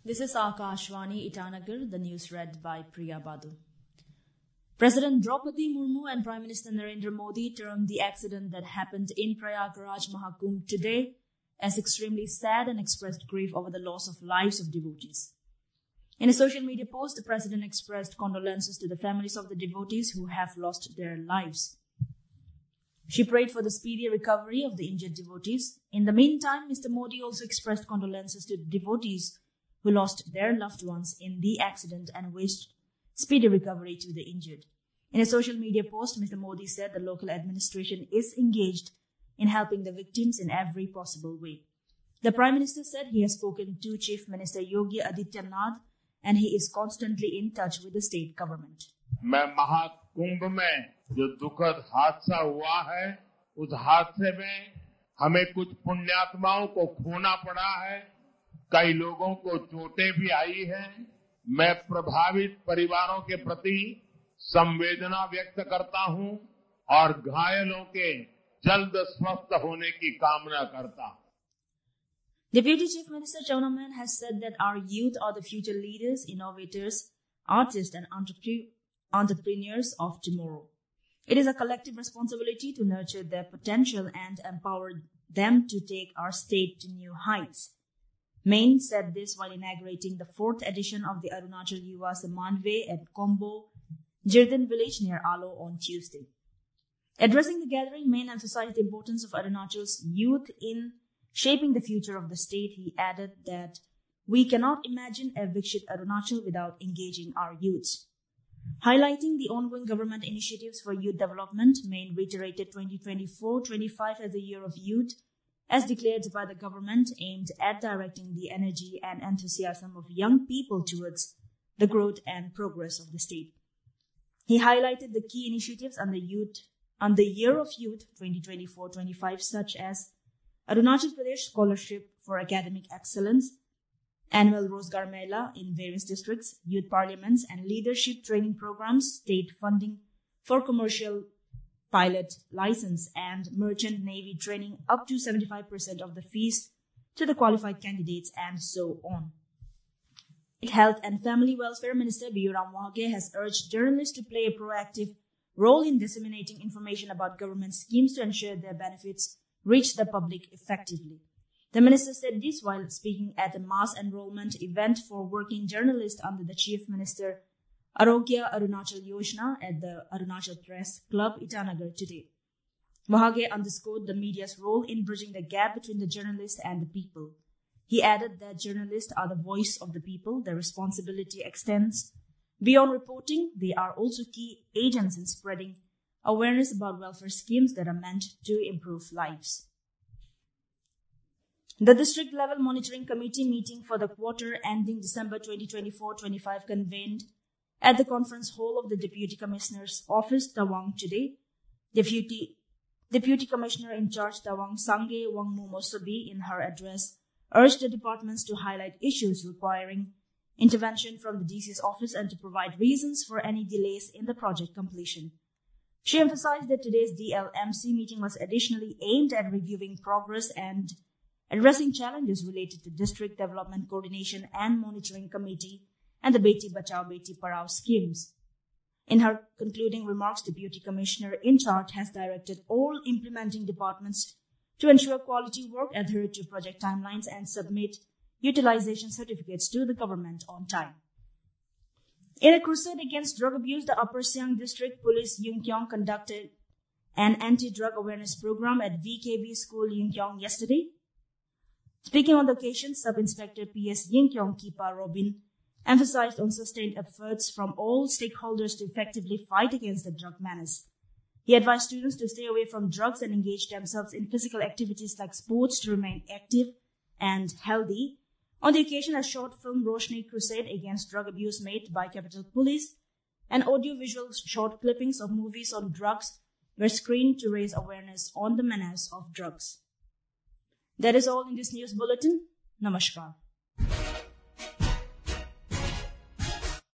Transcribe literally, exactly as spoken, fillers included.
This is Akashvani Itanagar, the news read by Priya Badu. President Draupadi Murmu and Prime Minister Narendra Modi termed the accident that happened in Prayagraj Mahakumbh today as extremely sad and expressed grief over the loss of lives of devotees. In a social media post, the president expressed condolences to the families of the devotees who have lost their lives. She prayed for the speedy recovery of the injured devotees. In the meantime, Mister Modi also expressed condolences to the devotees who lost their loved ones in the accident and wished speedy recovery to the injured. In a social media post, Mister Modi said the local administration is engaged in helping the victims in every possible way. The Prime Minister said he has spoken to Chief Minister Yogi Adityanath and he is constantly in touch with the state government. मैं महाकुंभ में जो दुखद हादसा हुआ है, उस हादसे में हमें कुछ पुण्यात्माओं को खोना पड़ा है, कई लोगों को चोटें भी आई हैं। मैं प्रभावित परिवारों के प्रति संवेदना व्यक्त करता हूं और घायलों के जल्द स्वस्थ होने की कामना करता हूं। Deputy Chief Minister Chawna Menon has said that our youth are the future leaders, innovators, artists and entrepreneurs of tomorrow. It is a collective responsibility to nurture their potential and empower them to take our state to new heights. Menon said this while inaugurating the fourth edition of the Arunachal Yuva Sammanvay at Kombo, Jirdan village near Alo on Tuesday. Addressing the gathering, Menon emphasized the importance of Arunachal's youth in shaping the future of the state. He added that we cannot imagine a Viksit Arunachal without engaging our youths. Highlighting the ongoing government initiatives for youth development, Menon reiterated twenty twenty-four twenty-five as the year of youth, as declared by the government, aimed at directing the energy and enthusiasm of young people towards the growth and progress of the state. He highlighted the key initiatives on the youth, on the year of youth twenty twenty-four twenty-five, such as Arunachal Pradesh Scholarship for Academic Excellence, Annual Rozgar Mela in various districts, youth parliaments and leadership training programs, state funding for commercial pilot license and merchant navy training up to seventy-five percent of the fees to the qualified candidates, and so on. Health and Family Welfare Minister Biyuram Wahage has urged journalists to play a proactive role in disseminating information about government schemes to ensure their benefits reach the public effectively. The minister said this while speaking at a mass enrollment event for working journalists under the Chief Minister Arogya Arunachal Yojana at the Arunachal Press Club, Itanagar today. Wahage underscored the media's role in bridging the gap between the journalist and the people. He added that journalists are the voice of the people. Their responsibility extends beyond reporting. They are also key agents in spreading awareness about welfare schemes that are meant to improve lives. The District Level Monitoring Committee meeting for the quarter ending December twenty twenty-four twenty-five convened at the conference hall of the Deputy Commissioner's office, Tawang, today. Deputy, Deputy Commissioner in charge, Tawang Sangye Wangmu Mosabi, in her address, urged the departments to highlight issues requiring intervention from the D C's office and to provide reasons for any delays in the project completion. She emphasized that today's D L M C meeting was additionally aimed at reviewing progress and addressing challenges related to District Development Coordination and Monitoring Committee and the Beti Bachao Beti Padhao schemes. In her concluding remarks, Deputy Commissioner in charge has directed all implementing departments to ensure quality work, adhere to project timelines, and submit utilization certificates to the government on time. In a crusade against drug abuse, the Upper Siang District Police Yungkyong conducted an anti-drug awareness program at V K B School Yungkyong yesterday. Speaking on the occasion, Sub-Inspector P S Yingkyong Kipa Robin emphasized on sustained efforts from all stakeholders to effectively fight against the drug menace. He advised students to stay away from drugs and engage themselves in physical activities like sports to remain active and healthy. On the occasion, a short film Roshni Crusade Against Drug Abuse made by Capital Police and audiovisual short clippings of movies on drugs were screened to raise awareness on the menace of drugs. That is all in this news bulletin. Namaskar.